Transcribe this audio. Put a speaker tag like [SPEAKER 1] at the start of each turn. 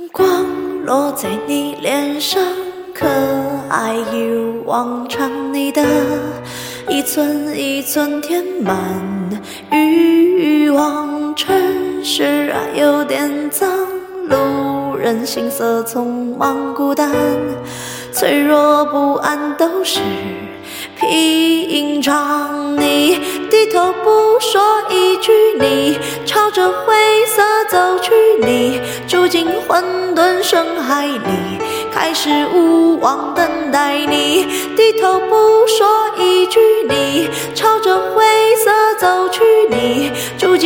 [SPEAKER 1] 光落在你脸上，可爱一如往常，你的一寸一寸填满欲望。城市啊有点脏，路人行色匆忙孤单，脆弱不安都是平常。你低头不说一句，你朝着灰色走去，你住进混沌深海里，开始无望等待。你低头不说一句，你朝着灰色走去，你住进